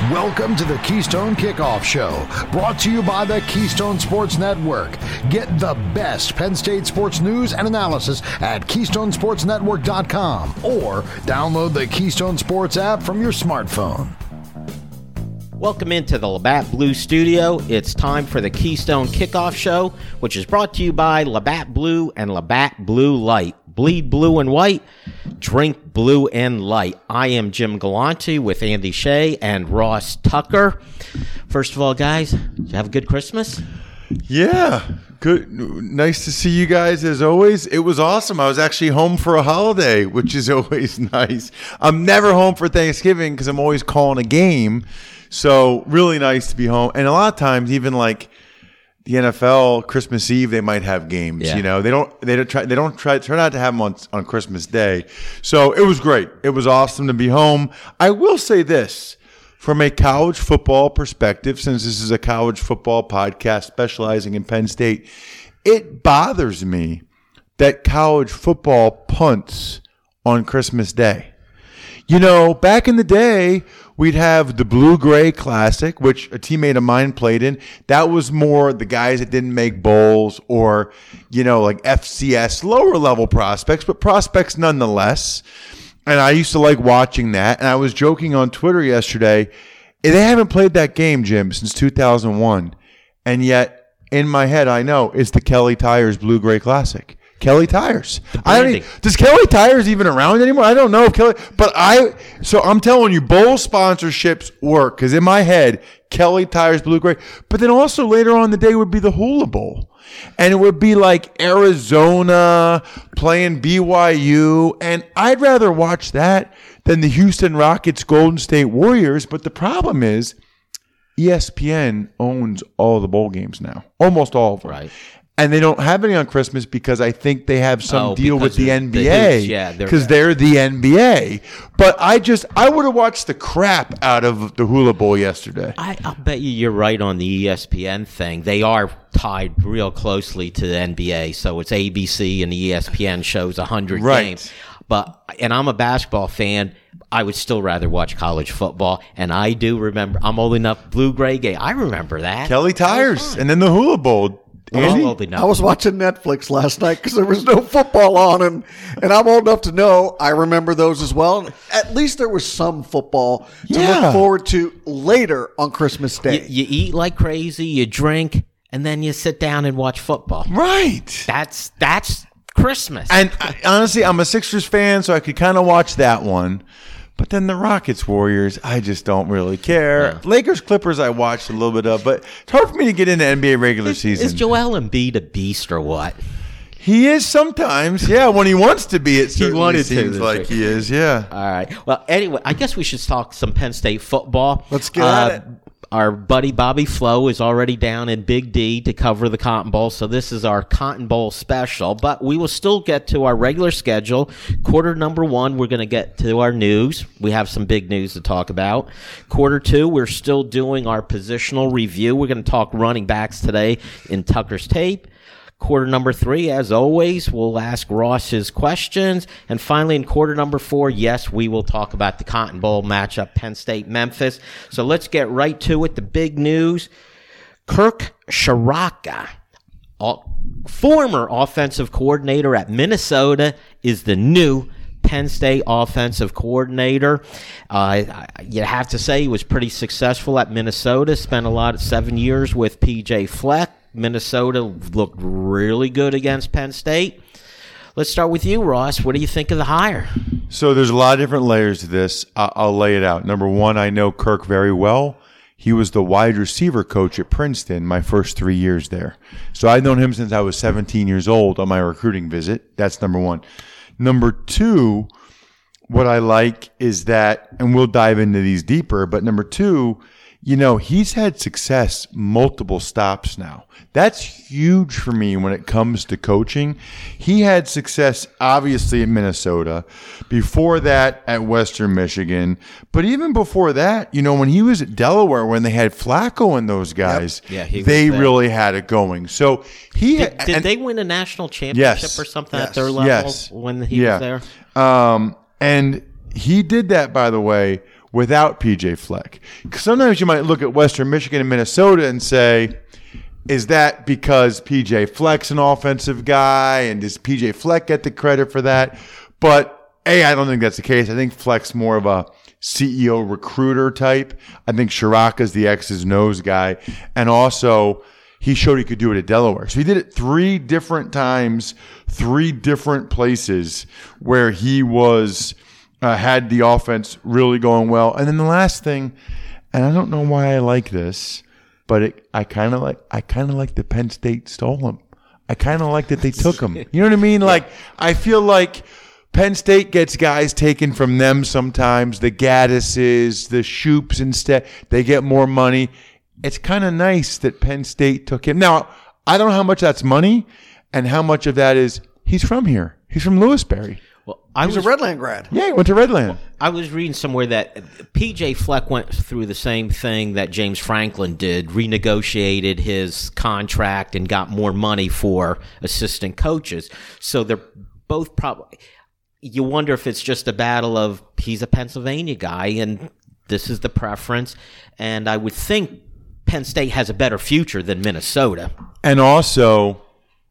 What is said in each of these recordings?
Welcome to the Keystone Kickoff Show, brought to you by the Keystone Sports Network. Get the best Penn State sports news and analysis at KeystoneSportsNetwork.com or download the Keystone Sports app from your smartphone. Welcome into the Labatt Blue Studio. It's time for the Keystone Kickoff Show, which is brought to you by Labatt Blue and Labatt Blue Light. Bleed blue and white, drink blue and light. I am Jim Galante with Andy Shea and Ross Tucker. First of all, guys, did you have a good Christmas? Yeah, good. Nice to see you guys as always. It was awesome. I was actually home for a holiday, which is always nice. I'm never home for Thanksgiving because I'm always calling a game. So really nice to be home. And a lot of times, even like the NFL, Christmas Eve, they might have games. Yeah. You know, they don't try not to have them on Christmas Day. So it was great. It was awesome to be home. I will say this, from a college football perspective, since this is a college football podcast specializing in Penn State, it bothers me that college football punts on Christmas Day. You know, back in the day, we'd have the Blue-Gray Classic, which a teammate of mine played in. That was more the guys that didn't make bowls or, you know, like FCS, lower level prospects, but prospects nonetheless. And I used to like watching that. And I was joking on Twitter yesterday, they haven't played that game, Jim, since 2001. And yet, in my head, I know it's the Kelly Tires Blue-Gray Classic. Kelly Tires. Does Kelly Tires even around anymore? I don't know if Kelly, so I'm telling you, bowl sponsorships work because in my head, Kelly Tires Blue-Gray. But then also later on in the day would be the Hula Bowl. And it would be like Arizona playing BYU. And I'd rather watch that than the Houston Rockets Golden State Warriors. But the problem is ESPN owns all the bowl games now, almost all of them. Right. And they don't have any on Christmas because I think they have some deal with the NBA because they're the NBA. But I would have watched the crap out of the Hula Bowl yesterday. I'll bet you're right on the ESPN thing. They are tied real closely to the NBA, so it's ABC and the ESPN shows 100 games. And I'm a basketball fan. I would still rather watch college football, and I do remember. I'm old enough. Blue-Gray game. I remember that. Kelly Tires, and then the Hula Bowl. I was watching Netflix last night because there was no football on, and I'm old enough to know I remember those as well. At least there was some football to look forward to later on Christmas Day. You eat like crazy, you drink, and then you sit down and watch football. Right. That's Christmas. And honestly, I'm a Sixers fan, so I could kind of watch that one. But then the Rockets, Warriors, I just don't really care. Yeah. Lakers, Clippers, I watched a little bit of, but it's hard for me to get into NBA regular season. Is Joel Embiid a beast or what? He is sometimes, yeah. When he wants to be, it certainly seems like he is, yeah. All right. Well, anyway, I guess we should talk some Penn State football. Let's get at it. Our buddy Bobby Flo is already down in Big D to cover the Cotton Bowl, so this is our Cotton Bowl special. But we will still get to our regular schedule. Quarter number 1, we're going to get to our news. We have some big news to talk about. Quarter 2, we're still doing our positional review. We're going to talk running backs today in Tucker's Tape. Quarter number 3, as always, we'll ask Ross his questions. And finally, in quarter number 4, yes, we will talk about the Cotton Bowl matchup, Penn State-Memphis. So let's get right to it. The big news, Kirk Ciarrocca, former offensive coordinator at Minnesota, is the new Penn State offensive coordinator. You have to say he was pretty successful at Minnesota, spent 7 years with P.J. Fleck. Minnesota looked really good against Penn State. Let's start with you, Ross. What do you think of the hire? So there's a lot of different layers to this. I'll lay it out. Number 1, I know Kirk very well. He was the wide receiver coach at Princeton my first 3 years there. So I've known him since I was 17 years old on my recruiting visit. That's number 1. Number 2, what I like is that, and we'll dive into these deeper, but number 2, you know, he's had success multiple stops now. That's huge for me when it comes to coaching. He had success, obviously, in Minnesota. Before that, at Western Michigan. But even before that, you know, when he was at Delaware, when they had Flacco and those guys, they really had it going. So did they win a national championship or something at their level when he was there? And he did that, by the way, without PJ Fleck. Because sometimes you might look at Western Michigan and Minnesota and say, is that because PJ Fleck's an offensive guy, and does PJ Fleck get the credit for that? But I don't think that's the case. I think Fleck's more of a CEO recruiter type. I think Shiraka's the X's and O's guy. And also, he showed he could do it at Delaware. So he did it 3 different times, 3 different places where he was had the offense really going well. And then the last thing, and I don't know why I like this, but I kind of like that Penn State stole him. I kind of like that they took him. You know what I mean? Like, I feel like Penn State gets guys taken from them sometimes. The Gaddises, the Shoops instead. They get more money. It's kind of nice that Penn State took him. Now, I don't know how much that's money and how much of that is he's from here. He's from Lewisberry. Well, He's a Redland grad. Yeah, he went to Redland. I was reading somewhere that P.J. Fleck went through the same thing that James Franklin did, renegotiated his contract and got more money for assistant coaches. So they're both probably – you wonder if it's just a battle of he's a Pennsylvania guy and this is the preference. And I would think Penn State has a better future than Minnesota. And also,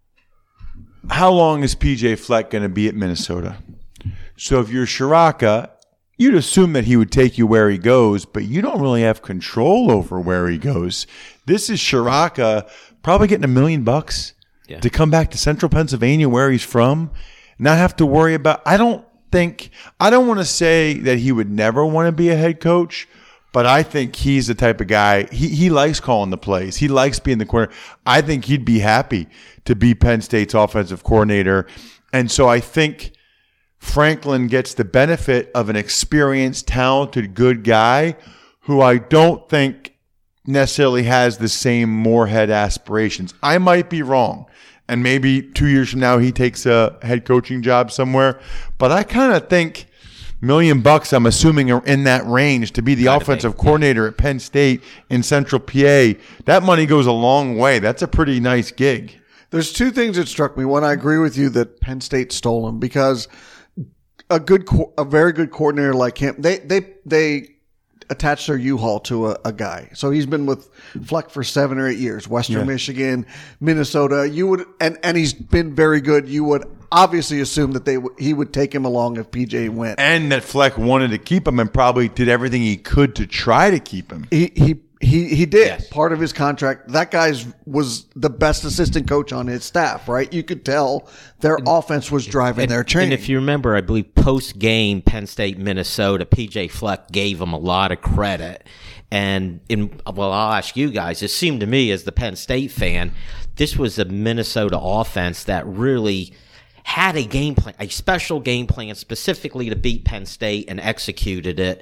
how long is P.J. Fleck going to be at Minnesota? So if you're Shiraka, you'd assume that he would take you where he goes, but you don't really have control over where he goes. This is Shiraka probably getting $1 million to come back to Central Pennsylvania where he's from, not have to worry about. I don't want to say that he would never want to be a head coach, but I think he's the type of guy, he likes calling the plays. He likes being the corner. I think he'd be happy to be Penn State's offensive coordinator. And so I think Franklin gets the benefit of an experienced, talented, good guy who I don't think necessarily has the same Moorhead aspirations. I might be wrong, and maybe 2 years from now he takes a head coaching job somewhere, but I kind of think $1 million, I'm assuming, are in that range to be the offensive coordinator at Penn State in Central PA. That money goes a long way. That's a pretty nice gig. There's 2 things that struck me. One, I agree with you that Penn State stole him because a very good coordinator like him, they attach their U-Haul to a guy. So he's been with Fleck for 7 or 8 years. Western Michigan, Minnesota. You would and he's been very good. You would obviously assume that he would take him along if PJ went, and that Fleck wanted to keep him and probably did everything he could to try to keep him. He did. Yes. Part of his contract. That guy was the best assistant coach on his staff, right? You could tell their offense was driving their training. And if you remember, I believe post-game Penn State, Minnesota, P.J. Fleck gave him a lot of credit. And, I'll ask you guys, it seemed to me as the Penn State fan, this was a Minnesota offense that really had a game plan, a special game plan specifically to beat Penn State and executed it.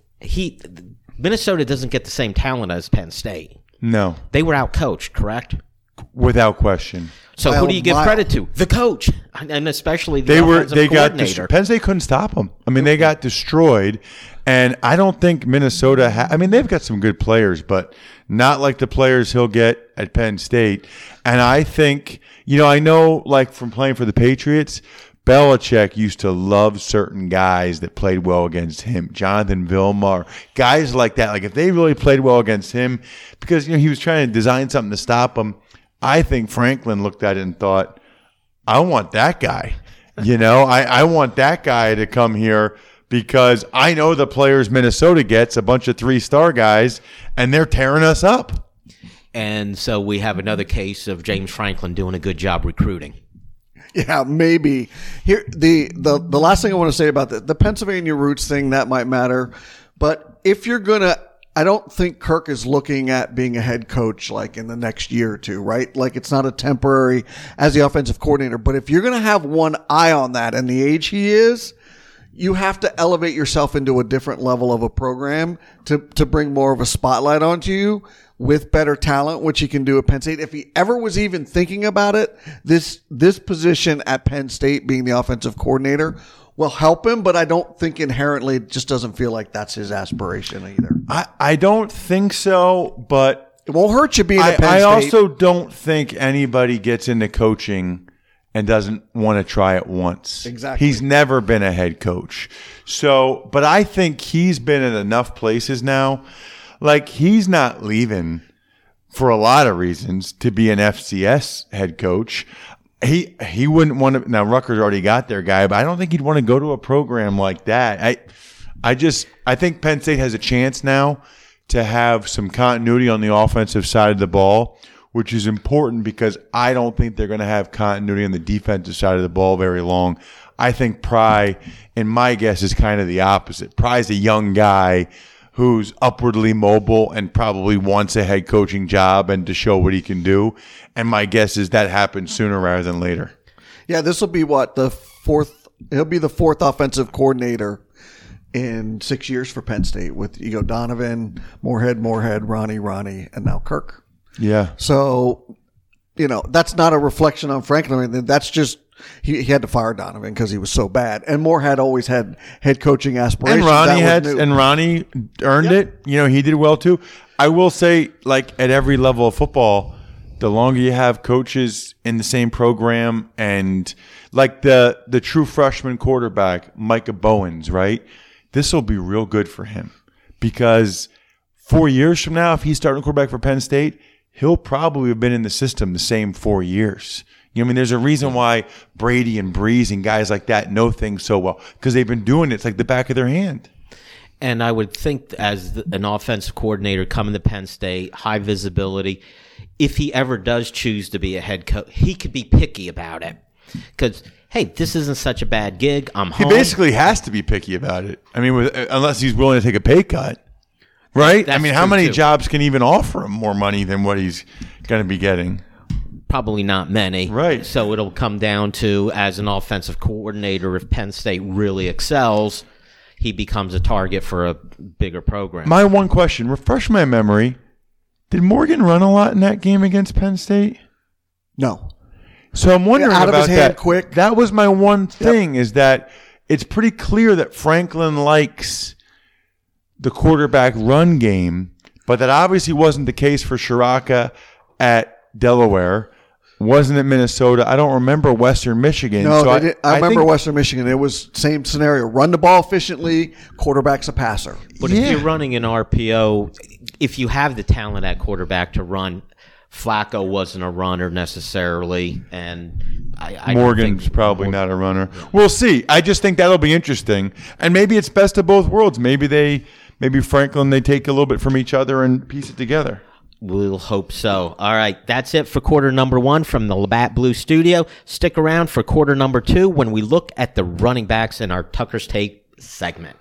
Minnesota doesn't get the same talent as Penn State. No. They were out-coached, correct? Without question. So who do you give credit to? The coach, and especially the offensive coordinator. Penn State couldn't stop them. I mean, they got destroyed, and I don't think Minnesota they've got some good players, but not like the players he'll get at Penn State. And I think, I know, like from playing for the Patriots, Belichick used to love certain guys that played well against him. Jonathan Vilma, guys like that. Like if they really played well against him, because he was trying to design something to stop him. I think Franklin looked at it and thought, I want that guy. I want that guy to come here because I know the players Minnesota gets, a bunch of 3-star guys, and they're tearing us up. And so we have another case of James Franklin doing a good job recruiting. Yeah, maybe. Here, the last thing I want to say about the Pennsylvania roots thing, that might matter. But if you're going to, I don't think Kirk is looking at being a head coach like in the next year or 2, right? Like it's not a temporary as the offensive coordinator. But if you're going to have one eye on that and the age he is, you have to elevate yourself into a different level of a program to bring more of a spotlight onto you with better talent, which he can do at Penn State. If he ever was even thinking about it, this position at Penn State, being the offensive coordinator, will help him, but I don't think inherently it just doesn't feel like that's his aspiration either. I don't think so, but it won't hurt you being at Penn State. I also don't think anybody gets into coaching and doesn't want to try it once. Exactly. He's never been a head coach. So, but I think he's been in enough places now. Like, he's not leaving for a lot of reasons to be an FCS head coach. He wouldn't want to. Now, Rutgers already got their guy, but I don't think he'd want to go to a program like that. I think Penn State has a chance now to have some continuity on the offensive side of the ball, which is important because I don't think they're going to have continuity on the defensive side of the ball very long. I think Pry, and my guess is kind of the opposite. Pry's a young guy who's upwardly mobile and probably wants a head coaching job and to show what he can do. And my guess is that happens sooner rather than later. Yeah, this will be he'll be the fourth offensive coordinator in 6 years for Penn State with Donovan, Moorhead, Ronnie, and now Kirk. Yeah. So, that's not a reflection on Franklin. I mean, that's just he had to fire Donovan because he was so bad. And Moorhead always had head coaching aspirations. And Ronnie earned it. He did well too. I will say, like, at every level of football, the longer you have coaches in the same program, and like the true freshman quarterback, Micah Bowens, right? This will be real good for him because 4 years from now, if he's starting quarterback for Penn State, he'll probably have been in the system the same 4 years. There's a reason why Brady and Breeze and guys like that know things so well because they've been doing it. It's like the back of their hand. And I would think as an offensive coordinator coming to Penn State, high visibility, if he ever does choose to be a head coach, he could be picky about it because, hey, this isn't such a bad gig. I'm home. He basically has to be picky about it. Unless he's willing to take a pay cut, right? That's how many true, jobs can even offer him more money than what he's going to be getting? Probably not many. Right. So it'll come down to, as an offensive coordinator, if Penn State really excels, he becomes a target for a bigger program. My one question, refresh my memory, did Morgan run a lot in that game against Penn State? No. So I'm wondering out of about his hand that. Quick. That was my one thing is that it's pretty clear that Franklin likes the quarterback run game, but that obviously wasn't the case for Shiraka at Delaware. Wasn't at Minnesota. I don't remember Western Michigan. No, so I remember Western Michigan. It was same scenario. Run the ball efficiently, quarterback's a passer. But if you're running an RPO, if you have the talent at quarterback to run, Flacco wasn't a runner necessarily, and I Morgan's probably not a runner. We'll see. I just think that'll be interesting, and maybe it's best of both worlds. Maybe Franklin, they take a little bit from each other and piece it together. We'll hope so. All right, that's it for quarter number one from the Labatt Blue Studio. Stick around for quarter number two when we look at the running backs in our Tucker's Take segment.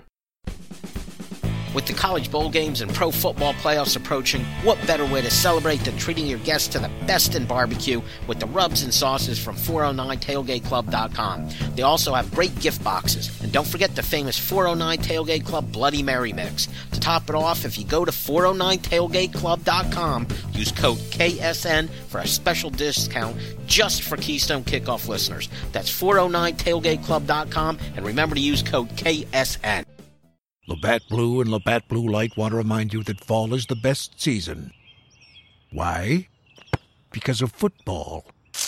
With the college bowl games and pro football playoffs approaching, what better way to celebrate than treating your guests to the best in barbecue with the rubs and sauces from 409tailgateclub.com. They also have great gift boxes. And don't forget the famous 409 Tailgate Club Bloody Mary Mix. To top it off, if you go to 409tailgateclub.com, use code KSN for a special discount just for Keystone Kickoff listeners. That's 409tailgateclub.com, and remember to use code KSN. Labatt Blue and Labatt Blue Light want to remind you that fall is the best season. Why? Because of football.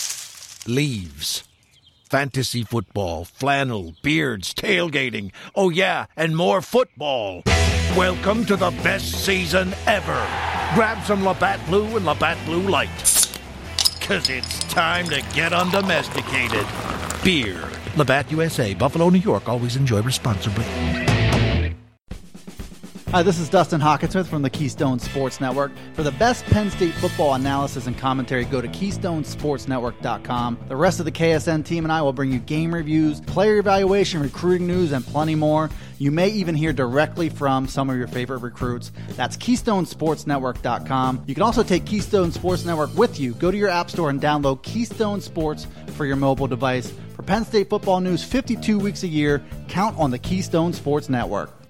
Leaves. Fantasy football, flannel, beards, tailgating. Oh yeah, and more football. Welcome to the best season ever. Grab some Labatt Blue and Labatt Blue Light. 'Cause it's time to get undomesticated. Beer. Labatt USA, Buffalo, New York. Always enjoy responsibly. Hi, this is Dustin Hawkinsmith from the Keystone Sports Network. For the best Penn State football analysis and commentary, go to KeystonesportsNetwork.com. The rest of the KSN team and I will bring you game reviews, player evaluation, recruiting news, and plenty more. You may even hear directly from some of your favorite recruits. That's KeystonesportsNetwork.com. You can also take Keystone Sports Network with you. Go to your app store and download Keystone Sports for your mobile device. For Penn State football news 52 weeks a year, count on the Keystone Sports Network.